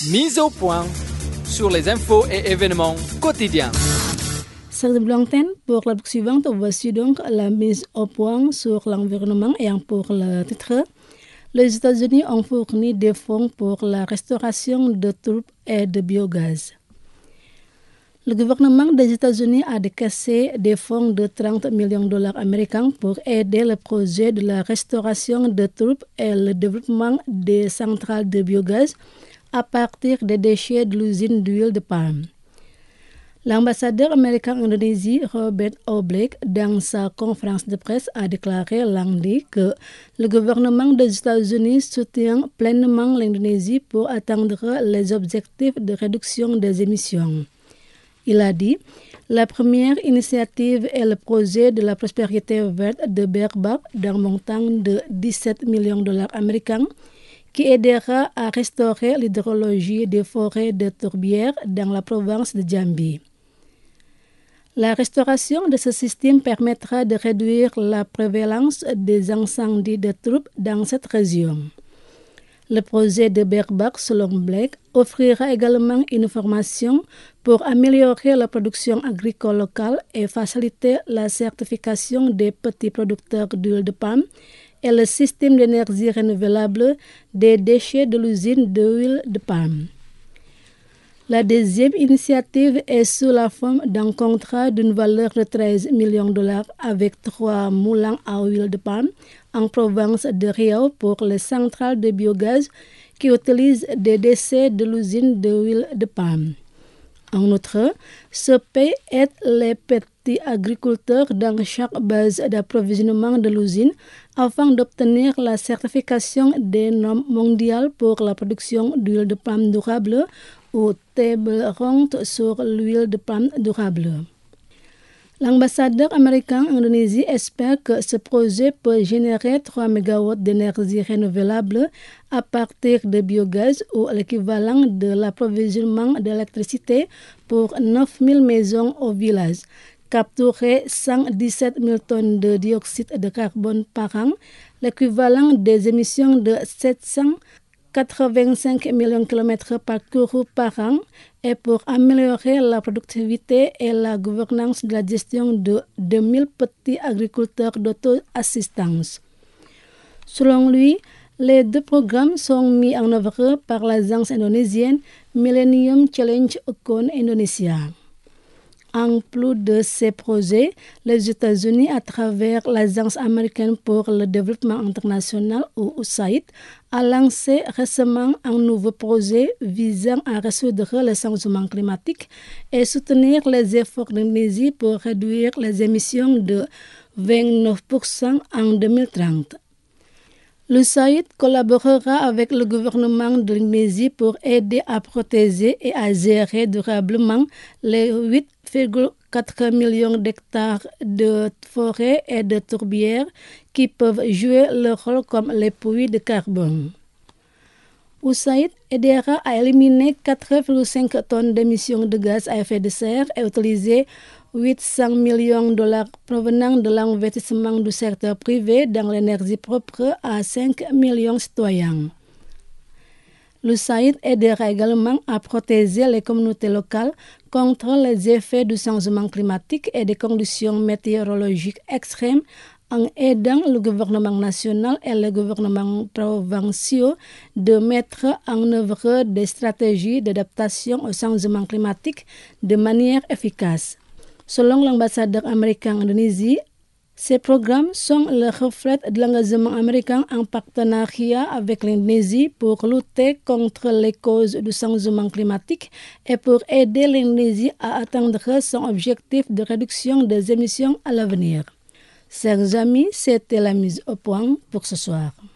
Mise au point sur les infos et événements quotidiens. Sur le bulletin, pour la suivante, voici donc la mise au point sur l'environnement et pour le titre. Les États-Unis ont fourni des fonds pour la restauration de troupes et de biogaz. Le gouvernement des États-Unis a décaissé des fonds de 30 millions de dollars américains pour aider le projet de la restauration de troupes et le développement des centrales de biogaz à partir des déchets de l'usine d'huile de palme. L'ambassadeur américain en Indonésie, Robert O'Blake, dans sa conférence de presse, a déclaré lundi que le gouvernement des États-Unis soutient pleinement l'Indonésie pour atteindre les objectifs de réduction des émissions. Il a dit, la première initiative est le projet de la prospérité verte de Berbak d'un montant de 17 millions de dollars américains qui aidera à restaurer l'hydrologie des forêts de tourbières dans la province de Jambi. La restauration de ce système permettra de réduire la prévalence des incendies de troupes dans cette région. Le projet de Berbak, selon Blake, offrira également une formation pour améliorer la production agricole locale et faciliter la certification des petits producteurs d'huile de palme et le système d'énergie renouvelable des déchets de l'usine d'huile de palme. La deuxième initiative est sous la forme d'un contrat d'une valeur de 13 millions de dollars avec 3 moulins à huile de palme en province de Riau pour les centrales de biogaz qui utilisent des déchets de l'usine d'huile de palme. En outre, ce pays aide les petits agriculteurs dans chaque base d'approvisionnement de l'usine afin d'obtenir la certification des normes mondiales pour la production d'huile de palme durable ou table ronde sur l'huile de palme durable. L'ambassadeur américain en Indonésie espère que ce projet peut générer 3 MW d'énergie renouvelable à partir de biogaz ou l'équivalent de l'approvisionnement d'électricité pour 9000 maisons au village, capturer 117 000 tonnes de dioxyde de carbone par an, l'équivalent des émissions de 785 millions de kilomètres parcourus par an et pour améliorer la productivité et la gouvernance de la gestion de 2000 petits agriculteurs d'auto-assistance. Selon lui, les deux programmes sont mis en œuvre par l'agence indonésienne Millennium Challenge Econ Indonesia. En plus de ces projets, les États-Unis, à travers l'Agence américaine pour le développement international ou USAID, a lancé récemment un nouveau projet visant à résoudre le changement climatique et soutenir les efforts d'Indonésie pour réduire les émissions de 29% en 2030. L'USAID collaborera avec le gouvernement de l'Indonésie pour aider à protéger et à gérer durablement les 8,4 millions d'hectares de forêts et de tourbières qui peuvent jouer leur rôle comme les puits de carbone. USAID aidera à éliminer 4,5 tonnes d'émissions de gaz à effet de serre et utiliser 800 millions de dollars provenant de l'investissement du secteur privé dans l'énergie propre à 5 millions de citoyens. L'USAID aidera également à protéger les communautés locales contre les effets du changement climatique et des conditions météorologiques extrêmes en aidant le gouvernement national et les gouvernements provinciaux de mettre en œuvre des stratégies d'adaptation au changement climatique de manière efficace. Selon l'ambassadeur américain en Indonésie, ces programmes sont le reflet de l'engagement américain en partenariat avec l'Indonésie pour lutter contre les causes du changement climatique et pour aider l'Indonésie à atteindre son objectif de réduction des émissions à l'avenir. Chers amis, c'était la mise au point pour ce soir.